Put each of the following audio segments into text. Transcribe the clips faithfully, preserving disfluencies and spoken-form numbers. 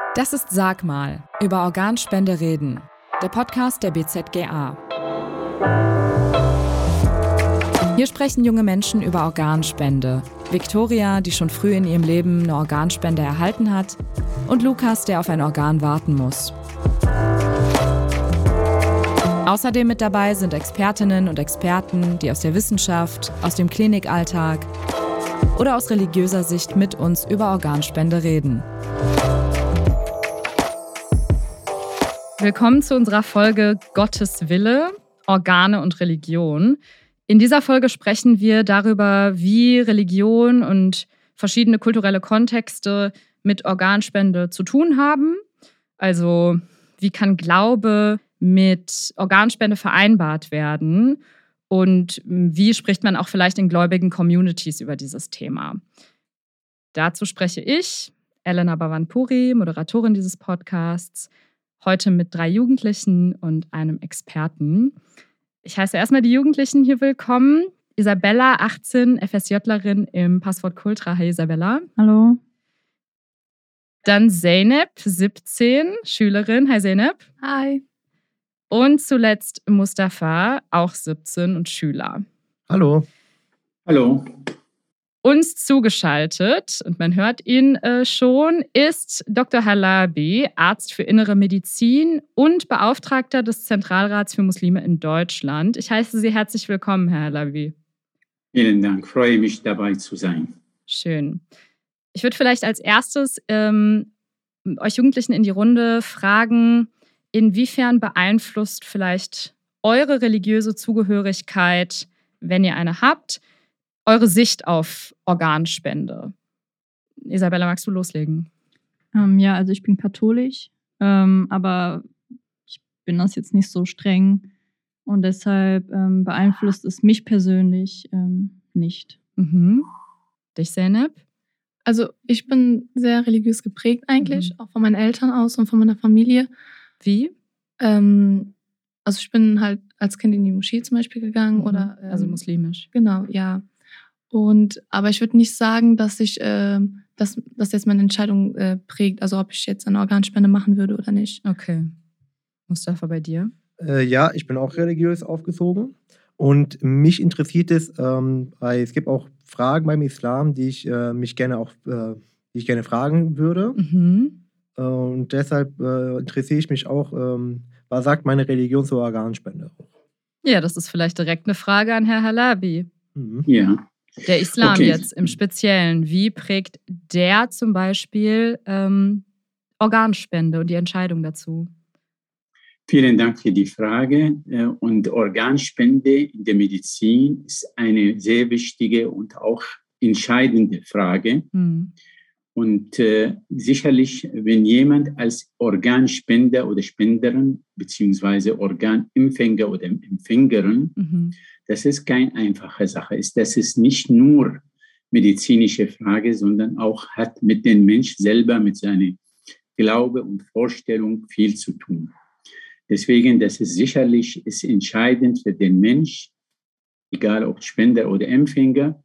Das ist Sag mal, über Organspende reden, der Podcast der B Z G A. Hier sprechen junge Menschen über Organspende. Viktoria, die schon früh in ihrem Leben eine Organspende erhalten hat, und Lukas, der auf ein Organ warten muss. Außerdem mit dabei sind Expertinnen und Experten, die aus der Wissenschaft, aus dem Klinikalltag oder aus religiöser Sicht mit uns über Organspende reden. Willkommen zu unserer Folge Gottes Wille, Organe und Religion. In dieser Folge sprechen wir darüber, wie Religion und verschiedene kulturelle Kontexte mit Organspende zu tun haben. Also wie kann Glaube mit Organspende vereinbart werden und wie spricht man auch vielleicht in gläubigen Communities über dieses Thema. Dazu spreche ich, Elena Bhavanpuri, Moderatorin dieses Podcasts, heute mit drei Jugendlichen und einem Experten. Ich heiße erstmal die Jugendlichen hier willkommen. Isabella, achtzehn, FSJlerin im Passwort Kultra. Hi Isabella. Hallo. Dann Zeynep, siebzehn, Schülerin. Hi Zeynep. Hi. Und zuletzt Mustafa, auch siebzehn und Schüler. Hallo. Hallo. Uns zugeschaltet, und man hört ihn äh, schon, ist Doktor Halabi, Arzt für Innere Medizin und Beauftragter des Zentralrats für Muslime in Deutschland. Ich heiße Sie herzlich willkommen, Herr Halabi. Vielen Dank, freue mich dabei zu sein. Schön. Ich würde vielleicht als erstes ähm, euch Jugendlichen in die Runde fragen, inwiefern beeinflusst vielleicht eure religiöse Zugehörigkeit, wenn ihr eine habt, eure Sicht auf Organspende? Isabella, magst du loslegen? Ähm, ja, also ich bin katholisch, ähm, aber ich bin das jetzt nicht so streng und deshalb ähm, beeinflusst es mich persönlich ähm, nicht. Mhm. Dich, Zeynep? Also ich bin sehr religiös geprägt eigentlich, Mhm. auch von meinen Eltern aus und von meiner Familie. Wie? Ähm, also ich bin halt als Kind in die Moschee zum Beispiel gegangen. Mhm. oder ähm, Also muslimisch. Genau, ja. Und aber ich würde nicht sagen, dass ich, äh, dass, dass jetzt meine Entscheidung äh, prägt, also ob ich jetzt eine Organspende machen würde oder nicht. Okay. Mustafa, bei dir? Äh, ja, ich bin auch religiös aufgezogen und mich interessiert es, ähm, weil es gibt auch Fragen beim Islam, die ich äh, mich gerne auch, äh, die ich gerne fragen würde. Mhm. Äh, und deshalb äh, interessiere ich mich auch, ähm, was sagt meine Religion zur Organspende? Ja, das ist vielleicht direkt eine Frage an Herr Halabi. Mhm. Ja. Der Islam Okay. jetzt im Speziellen, wie prägt der zum Beispiel ähm, Organspende und die Entscheidung dazu? Vielen Dank für die Frage. Äh, Und Organspende in der Medizin ist eine sehr wichtige und auch entscheidende Frage. Hm. Und äh, sicherlich, wenn jemand als Organspender oder Spenderin beziehungsweise Organempfänger oder Empfängerin, Mhm. das ist keine einfache Sache. Ist, das ist nicht nur medizinische Frage, sondern auch hat mit dem Mensch selber, mit seiner Glaube und Vorstellung viel zu tun. Deswegen, das ist sicherlich ist entscheidend für den Mensch, egal ob Spender oder Empfänger,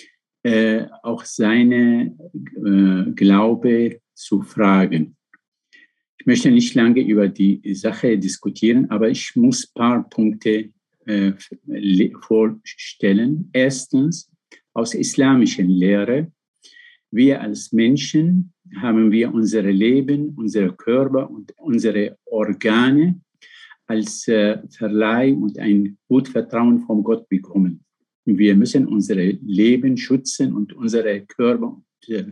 äh, auch seine äh, Glaube zu fragen. Ich möchte nicht lange über die Sache diskutieren, aber ich muss ein paar Punkte äh, vorstellen. Erstens, aus islamischer Lehre, wir als Menschen haben wir unser Leben, unser Körper und unsere Organe als äh, Verleih und ein gutes Vertrauen von Gott bekommen. Wir müssen unser Leben schützen und unsere Körper und äh,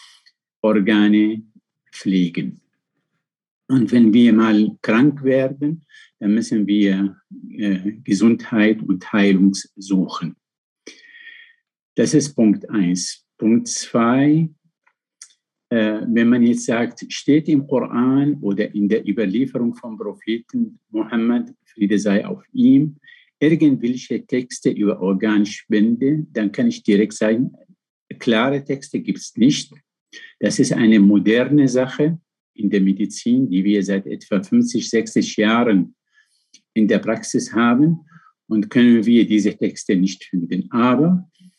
Organe pflegen. Und wenn wir mal krank werden, dann müssen wir äh, Gesundheit und Heilung suchen. Das ist Punkt eins. Punkt zwei, äh, wenn man jetzt sagt, steht im Koran oder in der Überlieferung vom Propheten Mohammed, Friede sei auf ihm, irgendwelche Texte über Organspende, dann kann ich direkt sagen, klare Texte gibt es nicht. Das ist eine moderne Sache in der Medizin, die wir seit etwa fünfzig, sechzig Jahren in der Praxis haben und können wir diese Texte nicht finden. Aber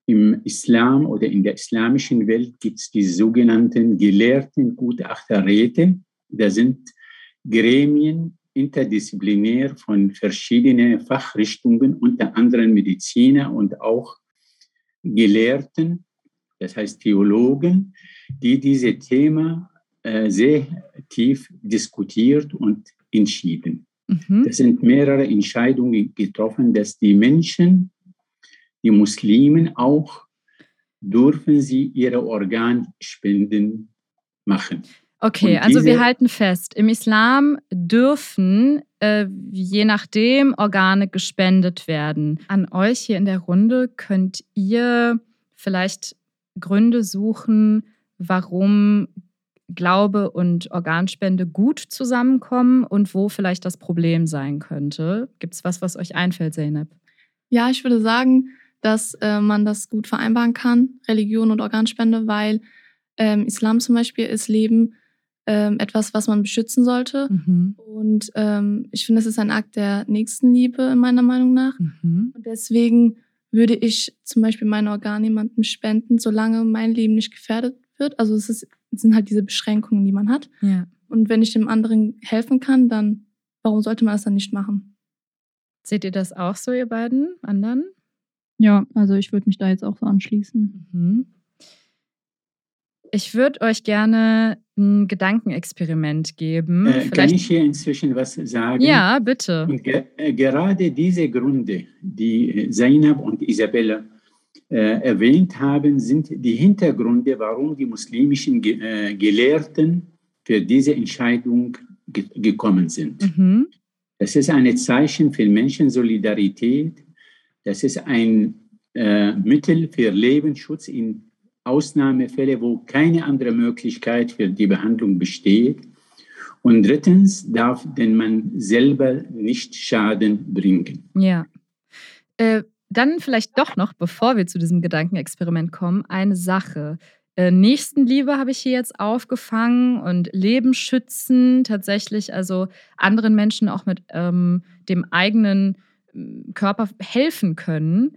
im Islam oder in der islamischen Welt gibt es die sogenannten gelehrten Gutachterräte. Das sind Gremien, interdisziplinär von verschiedenen Fachrichtungen, unter anderem Mediziner und auch Gelehrten, das heißt Theologen, die dieses Thema äh, sehr tief diskutiert und entschieden. Mhm. Das sind mehrere Entscheidungen getroffen, dass die Menschen, die Muslimen auch, dürfen sie ihre Organspenden machen. Okay, und also diese, wir halten fest, im Islam dürfen äh, je nachdem Organe gespendet werden. An euch hier in der Runde könnt ihr vielleicht Gründe suchen, warum Glaube und Organspende gut zusammenkommen und wo vielleicht das Problem sein könnte. Gibt es was, was euch einfällt, Zeynep? Ja, ich würde sagen, dass äh, man das gut vereinbaren kann, Religion und Organspende, weil ähm, Islam zum Beispiel ist Leben ähm, etwas, was man beschützen sollte. Mhm. Und ähm, ich finde, es ist ein Akt der Nächstenliebe, meiner Meinung nach. Mhm. Und deswegen würde ich zum Beispiel meine Organe jemandem spenden, solange mein Leben nicht gefährdet wird. Also es, ist, es sind halt diese Beschränkungen, die man hat. Ja. Und wenn ich dem anderen helfen kann, dann warum sollte man das dann nicht machen? Seht ihr das auch so, ihr beiden anderen? Ja, also ich würde mich da jetzt auch so anschließen. Mhm. Ich würde euch gerne ein Gedankenexperiment geben. Äh, kann ich hier inzwischen was sagen? Ja, bitte. Und ge äh, gerade diese Gründe, die Zeynep und Isabella äh, erwähnt haben, sind die Hintergründe, warum die muslimischen Ge äh, Gelehrten für diese Entscheidung ge gekommen sind. Mhm. Das ist ein Zeichen für Menschensolidarität. Das ist ein äh, Mittel für Lebensschutz in Ausnahmefällen, wo keine andere Möglichkeit für die Behandlung besteht. Und drittens darf den Mann selber nicht Schaden bringen. Ja. Äh, dann vielleicht doch noch, bevor wir zu diesem Gedankenexperiment kommen, eine Sache. Äh, Nächstenliebe habe ich hier jetzt aufgefangen und Leben schützen, tatsächlich also anderen Menschen auch mit ähm, dem eigenen Körper helfen können.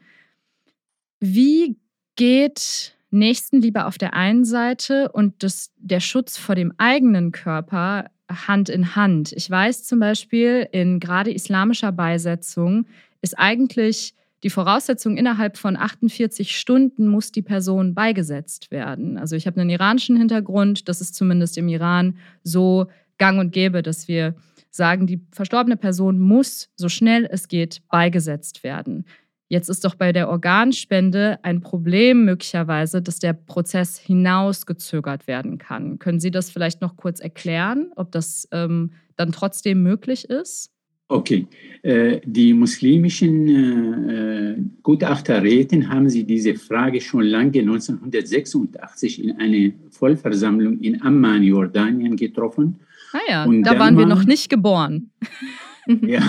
Wie geht Nächstenliebe auf der einen Seite und das, der Schutz vor dem eigenen Körper Hand in Hand? Ich weiß zum Beispiel, in gerade islamischer Beisetzung ist eigentlich die Voraussetzung, innerhalb von achtundvierzig Stunden muss die Person beigesetzt werden. Also ich habe einen iranischen Hintergrund, das ist zumindest im Iran so gang und gäbe, dass wir sagen, die verstorbene Person muss so schnell es geht beigesetzt werden. Jetzt ist doch bei der Organspende ein Problem möglicherweise, dass der Prozess hinausgezögert werden kann. Können Sie das vielleicht noch kurz erklären, ob das ähm, dann trotzdem möglich ist? Okay, äh, die muslimischen äh, Gutachterräte haben sie diese Frage schon lange neunzehnhundertsechsundachtzig in einer Vollversammlung in Amman, Jordanien, getroffen. Ah ja, und da waren wir noch nicht geboren. Ja.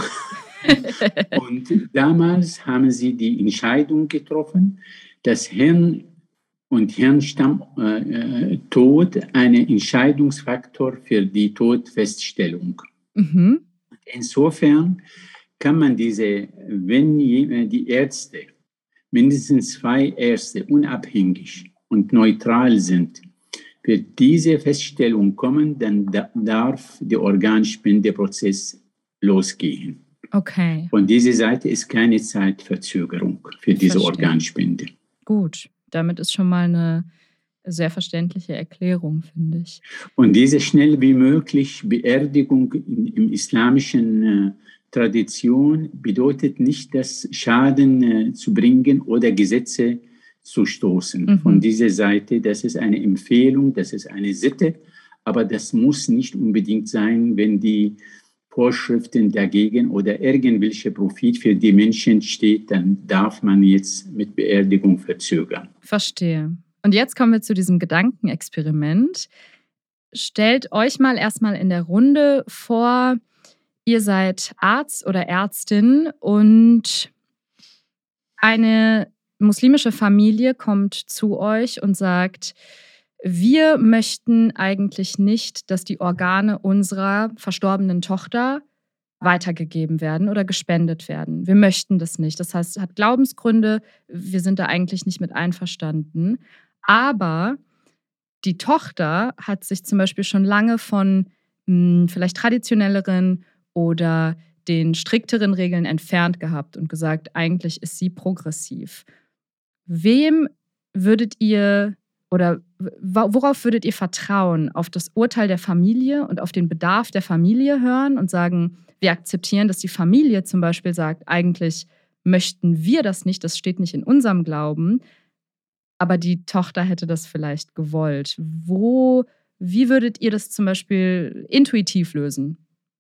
Und damals haben sie die Entscheidung getroffen, dass Hirn- und Hirnstammtod äh, ein Entscheidungsfaktor für die Todfeststellung. Mhm. Insofern kann man diese, wenn die Ärzte, mindestens zwei Ärzte, unabhängig und neutral sind, für diese Feststellung kommen, dann darf der Organspendeprozess losgehen. Okay. Von dieser Seite ist keine Zeitverzögerung für diese Verstehe. Organspende. Gut, damit ist schon mal eine sehr verständliche Erklärung, finde ich. Und diese schnell wie möglich Beerdigung in, im islamischen äh, Tradition bedeutet nicht, das Schaden äh, zu bringen oder Gesetze zu stoßen. Mhm. Von dieser Seite, das ist eine Empfehlung, das ist eine Sitte, aber das muss nicht unbedingt sein, wenn die Vorschriften dagegen oder irgendwelche Profit für die Menschen steht, dann darf man jetzt mit Beerdigung verzögern. Verstehe. Und jetzt kommen wir zu diesem Gedankenexperiment. Stellt euch mal erstmal in der Runde vor, ihr seid Arzt oder Ärztin und eine muslimische Familie kommt zu euch und sagt, wir möchten eigentlich nicht, dass die Organe unserer verstorbenen Tochter weitergegeben werden oder gespendet werden. Wir möchten das nicht. Das heißt, es hat Glaubensgründe. Wir sind da eigentlich nicht mit einverstanden. Aber die Tochter hat sich zum Beispiel schon lange von mh, vielleicht traditionelleren oder den strikteren Regeln entfernt gehabt und gesagt, eigentlich ist sie progressiv. Wem würdet ihr oder worauf würdet ihr vertrauen? Auf das Urteil der Familie und auf den Bedarf der Familie hören und sagen, wir akzeptieren, dass die Familie zum Beispiel sagt, eigentlich möchten wir das nicht, das steht nicht in unserem Glauben, aber die Tochter hätte das vielleicht gewollt. Wo, wie würdet ihr das zum Beispiel intuitiv lösen?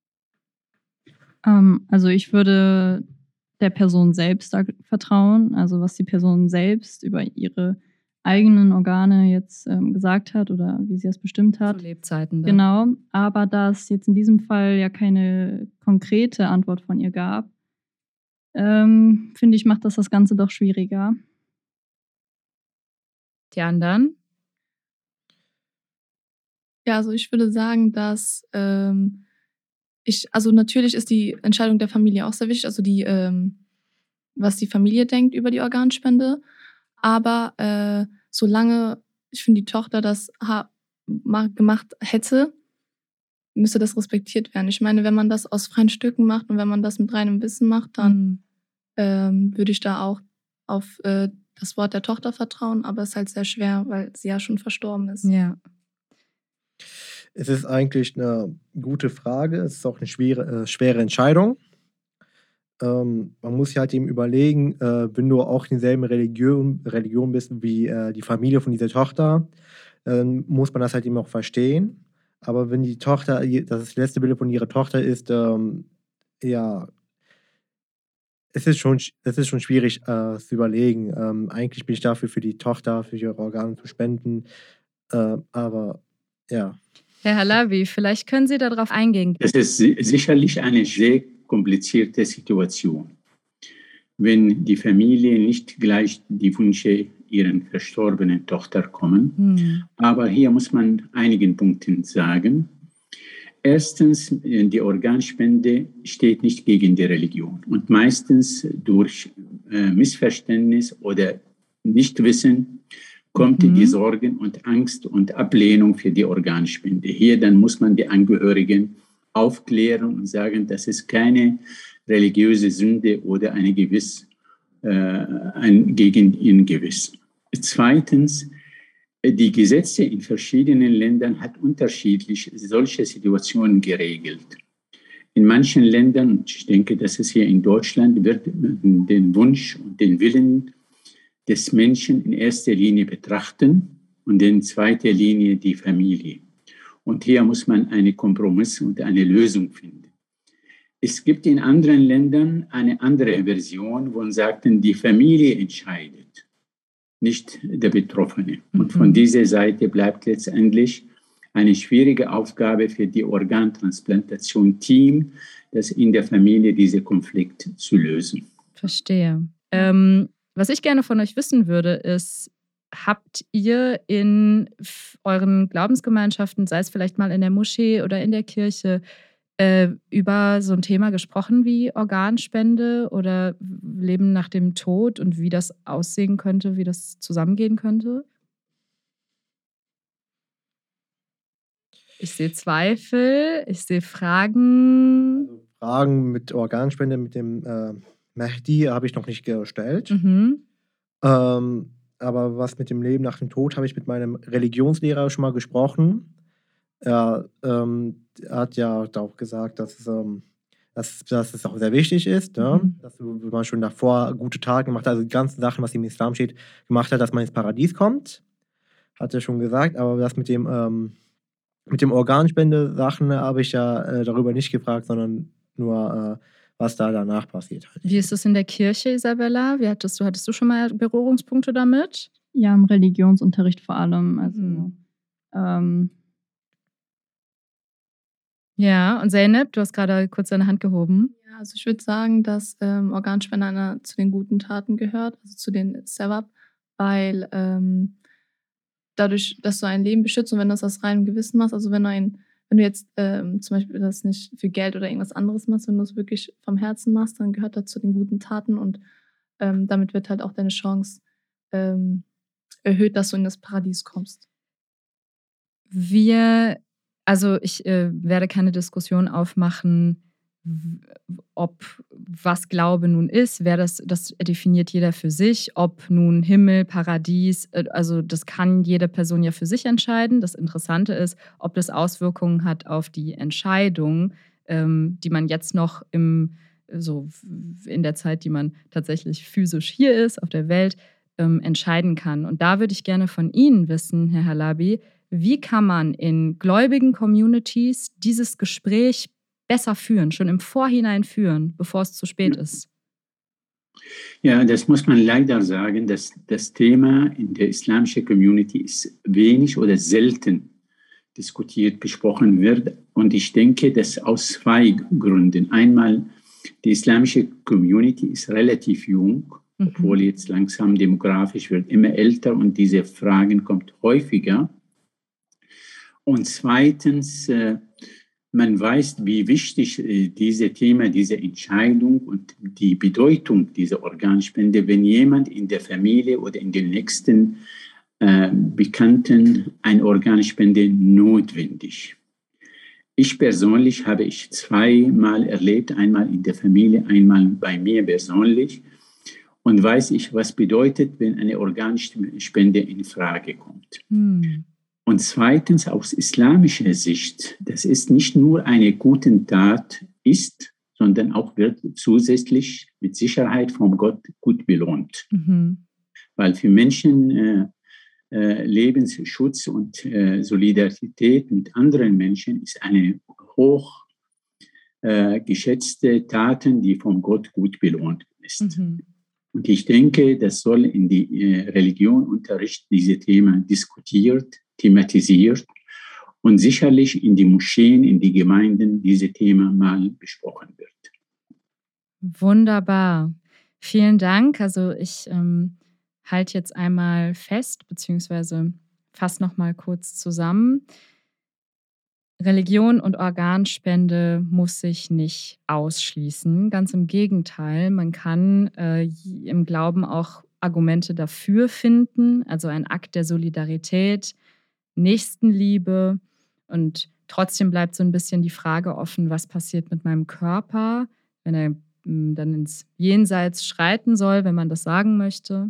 Ähm, also ich würde der Person selbst da vertrauen, also was die Person selbst über ihre eigenen Organe jetzt ähm, gesagt hat oder wie sie es bestimmt hat. Zu Lebzeiten. Da. Genau, aber da es jetzt in diesem Fall ja keine konkrete Antwort von ihr gab, ähm, finde ich, macht das das Ganze doch schwieriger. Die anderen? Ja, also ich würde sagen, dass ähm, ich, also natürlich ist die Entscheidung der Familie auch sehr wichtig, also die, ähm, was die Familie denkt über die Organspende. Aber äh, solange, ich finde, die Tochter das ha- gemacht hätte, müsste das respektiert werden. Ich meine, wenn man das aus freien Stücken macht und wenn man das mit reinem Wissen macht, dann mhm. ähm, würde ich da auch auf äh, das Wort der Tochter vertrauen. Aber es ist halt sehr schwer, weil sie ja schon verstorben ist. Ja. Es ist eigentlich eine gute Frage. Es ist auch eine schwere, äh, schwere Entscheidung. Ähm, man muss sich halt eben überlegen, äh, wenn du auch in derselben Religion, Religion bist wie äh, die Familie von dieser Tochter, dann muss man das halt eben auch verstehen. Aber wenn die Tochter, das, das letzte Bild von ihrer Tochter ist, ähm, ja, es ist schon, es ist schon schwierig äh, zu überlegen. Ähm, eigentlich bin ich dafür, für die Tochter, für ihre Organe zu spenden. Äh, aber ja. Herr Halabi, vielleicht können Sie darauf eingehen. Es ist sicherlich eine sehr komplizierte Situation, wenn die Familie nicht gleich die Wünsche ihrer verstorbenen Tochter kommen. Hm. Aber hier muss man einigen Punkten sagen. Erstens, die Organspende steht nicht gegen die Religion. Und meistens durch äh, Missverständnis oder Nichtwissen kommt mhm. die Sorgen und Angst und Ablehnung für die Organspende. Hier dann muss man die Angehörigen aufklären und sagen, das ist keine religiöse Sünde oder eine gewiss, äh, ein gegen ihn gewiss. Zweitens, die Gesetze in verschiedenen Ländern hat unterschiedlich solche Situationen geregelt. In manchen Ländern, und ich denke, das ist hier in Deutschland, wird den Wunsch und den Willen des Menschen in erster Linie betrachten und in zweiter Linie die Familie. Und hier muss man einen Kompromiss und eine Lösung finden. Es gibt in anderen Ländern eine andere Version, wo man sagt, die Familie entscheidet, nicht der Betroffene. Und von dieser Seite bleibt letztendlich eine schwierige Aufgabe für die Organtransplantation-Team, das in der Familie diesen Konflikt zu lösen. Verstehe. Ähm, was ich gerne von euch wissen würde, ist, habt ihr in euren Glaubensgemeinschaften, sei es vielleicht mal in der Moschee oder in der Kirche, äh, über so ein Thema gesprochen wie Organspende oder Leben nach dem Tod und wie das aussehen könnte, wie das zusammengehen könnte? Ich sehe Zweifel, ich sehe Fragen. Also Fragen mit Organspende, mit dem äh, Mehdi habe ich noch nicht gestellt. Mhm. Ähm, aber was mit dem Leben nach dem Tod, habe ich mit meinem Religionslehrer schon mal gesprochen. Er, ähm, er hat ja auch gesagt, dass es, ähm, dass, dass es auch sehr wichtig ist, ne? Mhm. Dass man schon davor gute Taten gemacht hat, also die ganzen Sachen, was im Islam steht, gemacht hat, dass man ins Paradies kommt. Hat er schon gesagt, aber das mit dem, ähm, mit dem Organspende-Sachen habe ich ja äh, darüber nicht gefragt, sondern nur, äh, was da danach passiert. Wie ist es in der Kirche, Isabella? Wie hattest du, hattest du schon mal Berührungspunkte damit? Ja, im Religionsunterricht vor allem. Also, mhm. ähm, ja, und Zeynep, du hast gerade kurz deine Hand gehoben. Ja, also ich würde sagen, dass ähm, Organspende einer zu den guten Taten gehört, also zu den Sawab, weil ähm, dadurch, dass du ein Leben beschützt und wenn du das aus reinem Gewissen machst, also wenn du ein wenn du jetzt ähm, zum Beispiel das nicht für Geld oder irgendwas anderes machst, wenn du es wirklich vom Herzen machst, dann gehört das zu den guten Taten und ähm, damit wird halt auch deine Chance ähm, erhöht, dass du in das Paradies kommst. Wir, also ich äh, werde keine Diskussion aufmachen, ob was Glaube nun ist, wer das, das definiert jeder für sich, ob nun Himmel, Paradies, also das kann jede Person ja für sich entscheiden. Das Interessante ist, ob das Auswirkungen hat auf die Entscheidung, ähm, die man jetzt noch im, so in der Zeit, die man tatsächlich physisch hier ist, auf der Welt, ähm, entscheiden kann. Und da würde ich gerne von Ihnen wissen, Herr Halabi, wie kann man in gläubigen Communities dieses Gespräch besser führen, schon im Vorhinein führen, bevor es zu spät ist? Ja, das muss man leider sagen, dass das Thema in der islamischen Community ist wenig oder selten diskutiert, besprochen wird. Und ich denke, das aus zwei Gründen. Einmal, die islamische Community ist relativ jung, mhm. obwohl jetzt langsam demografisch wird immer älter und diese Fragen kommen häufiger. Und zweitens, äh, man weiß, wie wichtig äh, dieses Thema, diese Entscheidung und die Bedeutung dieser Organspende, wenn jemand in der Familie oder in den nächsten äh, Bekannten eine Organspende notwendig. Ich persönlich habe ich zweimal erlebt, einmal in der Familie, einmal bei mir persönlich. Und weiß ich, was bedeutet, wenn eine Organspende in Frage kommt. Hm. Und zweitens, aus islamischer Sicht, das ist nicht nur eine gute Tat ist, sondern auch wird zusätzlich mit Sicherheit vom Gott gut belohnt. Mhm. Weil für Menschen äh, äh, Lebensschutz und äh, Solidarität mit anderen Menschen ist eine hoch äh, geschätzte Tat, die vom Gott gut belohnt ist. Mhm. Und ich denke, das soll in die äh, Religionunterricht diese Themen diskutiert, thematisiert und sicherlich in die Moscheen, in die Gemeinden diese Themen mal besprochen wird. Wunderbar. Vielen Dank. Also ich ähm, halte jetzt einmal fest, beziehungsweise fasse noch mal kurz zusammen. Religion und Organspende muss sich nicht ausschließen. Ganz im Gegenteil, man kann äh, im Glauben auch Argumente dafür finden, also ein Akt der Solidarität, Nächstenliebe, und trotzdem bleibt so ein bisschen die Frage offen, was passiert mit meinem Körper, wenn er m, dann ins Jenseits schreiten soll, wenn man das sagen möchte.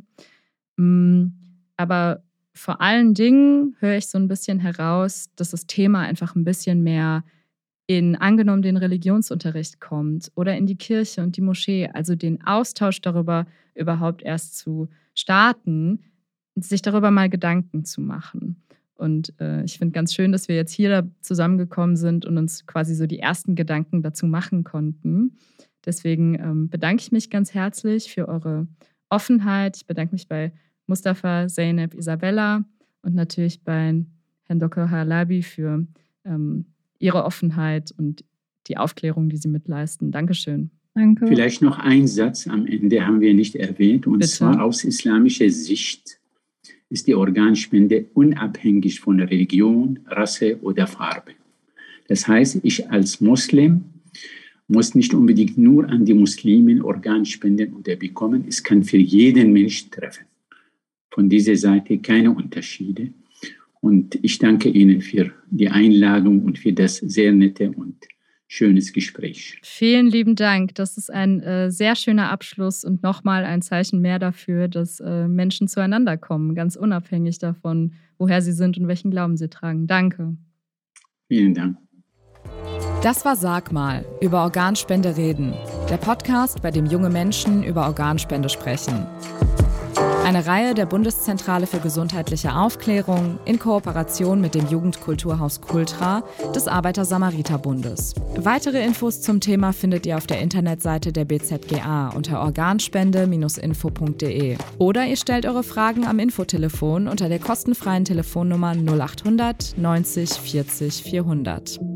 M, aber vor allen Dingen höre ich so ein bisschen heraus, dass das Thema einfach ein bisschen mehr in, angenommen, den Religionsunterricht kommt oder in die Kirche und die Moschee, also den Austausch darüber überhaupt erst zu starten, sich darüber mal Gedanken zu machen. Und äh, ich finde ganz schön, dass wir jetzt hier da zusammengekommen sind und uns quasi so die ersten Gedanken dazu machen konnten. Deswegen ähm, bedanke ich mich ganz herzlich für eure Offenheit. Ich bedanke mich bei Mustafa, Zeynep, Isabella und natürlich bei Herrn Doktor Halabi für ähm, ihre Offenheit und die Aufklärung, die sie mitleisten. Dankeschön. Danke. Vielleicht noch ein Satz am Ende haben wir nicht erwähnt, und Bitte. zwar aus islamischer Sicht ist die Organspende unabhängig von Religion, Rasse oder Farbe. Das heißt, ich als Muslim muss nicht unbedingt nur an die Muslimen Organ spenden oder bekommen. Es kann für jeden Menschen treffen. Von dieser Seite keine Unterschiede. Und ich danke Ihnen für die Einladung und für das sehr nette und schönes Gespräch. Vielen lieben Dank. Das ist ein äh, sehr schöner Abschluss und nochmal ein Zeichen mehr dafür, dass äh, Menschen zueinander kommen, ganz unabhängig davon, woher sie sind und welchen Glauben sie tragen. Danke. Vielen Dank. Das war Sag mal, über Organspende reden. Der Podcast, bei dem junge Menschen über Organspende sprechen. Eine Reihe der Bundeszentrale für gesundheitliche Aufklärung in Kooperation mit dem Jugendkulturhaus Kultra des Arbeiter-Samariter-Bundes. Weitere Infos zum Thema findet ihr auf der Internetseite der B Z G A unter organspende Bindestrich info Punkt de. Oder ihr stellt eure Fragen am Infotelefon unter der kostenfreien Telefonnummer null acht hundert neunzig vierzig vierhundert.